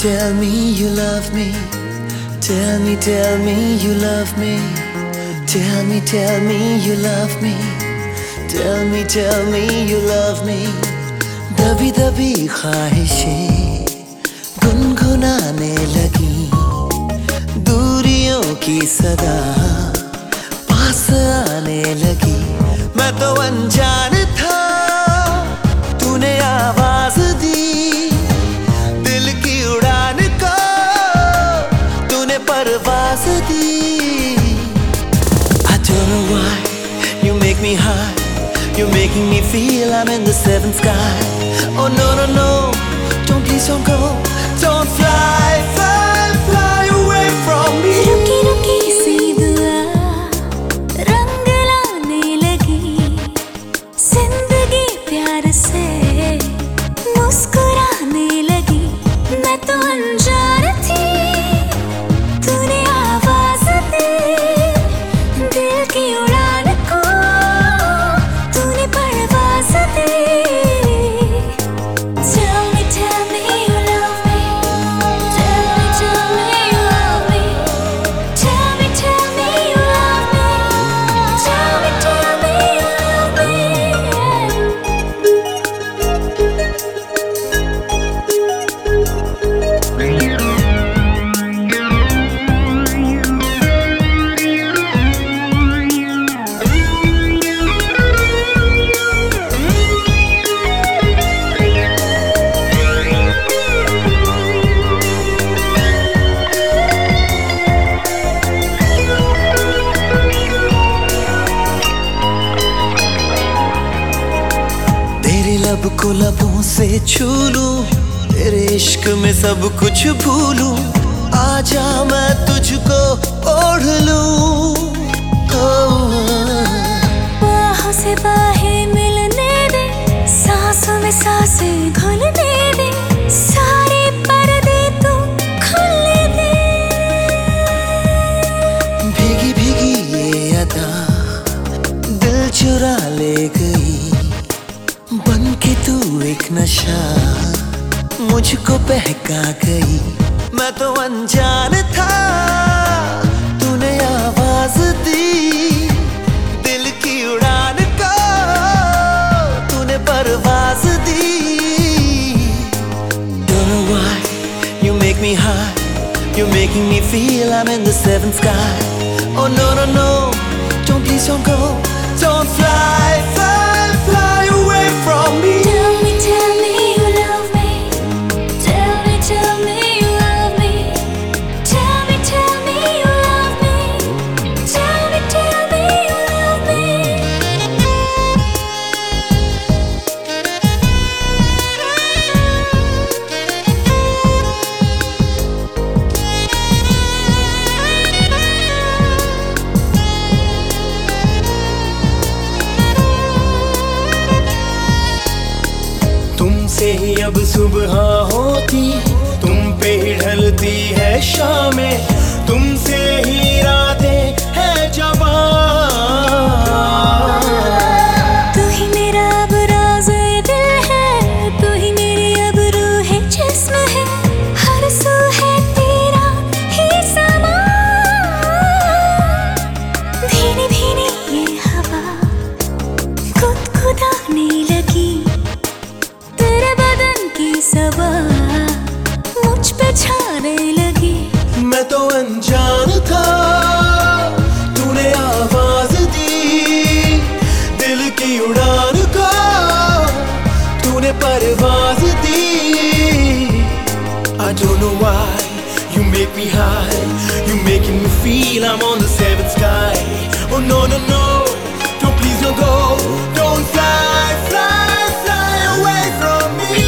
tell me you love me. Tell me you love me. Tell me you love me. Tell me you love me. दबी दबी ख्वाहिशें गुनगुनाने लगी, दूरियों की सदा पास आने लगी। मैं तो अनजान था, तूने आवाज दी, दिल की उड़ान को तूने परवाज दी। I don't know why you make me high, you're making me feel I'm in the seventh sky. Oh no no no, please don't go, don't fly, fly, fly away from me. रुकी रुकी सी दुआ रंग लाने लगी, जिंदगी प्यार से मुस्कुराने लगी। मैं तो अनजान थी, तूने आवाज दी, दिल की उड़ान को तूने परवाज दी। Tell me you love me. Tell me you love me. Tell me you love me. Tell me you love me. तेरे लब को लबों से छू लूं, तेरे इश्क में सब कुछ भूलूं। आजा मैं तुझको ओढ़ लूं। बाहों से बाहें मिलने दे, सांसों में सांसें घुलने दे, सारे पर्दे तू खुलने दे। भीगी भीगी ये अदा दिल चुरा ले गई, बन के तू एक नशा मुझको बहका गई। मैं तो अनजान था, तूने आवाज दी, दिल की उड़ान को तूने परवाज दी। Don't know why you make me high, you're making me feel I'm in the seventh sky. Oh no no no, please don't go, don't fly, fly, fly away from me. Tell me you love me. Tell me you love me. Tell me you love me. Tell me you love me. तुमसे ही अब सुबह होती, तुम पे ही ढलती है शामें, तुमसे ही रातें है जवां। तू ही मेरा अब राज़ दिल है, तू ही मेरी अब रूह जिस्म है, हर सू है तेरा ही समा। भीनी भीनी ये हवा गुदगुदाने लगी, तेरे बदन की सबा मुझ पे छाने लगी। मैं तो अनजान था, तूने आवाज दी, दिल की उड़ान को तूने परवाज दी। I don't know why you make me high, you making me feel I'm on the seventh sky. Oh no no no, please don't go, don't fly, fly, fly away from me.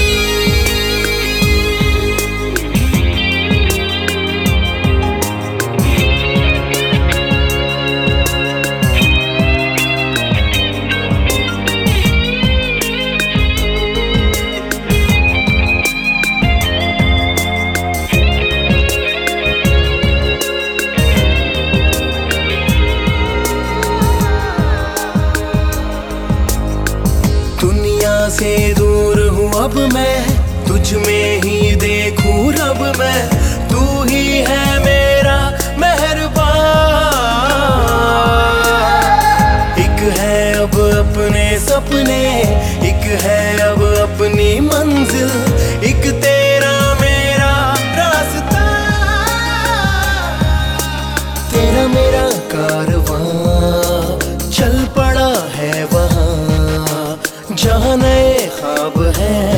कारवां चल पड़ा है वहाँ जहाँ नए ख्वाब हैं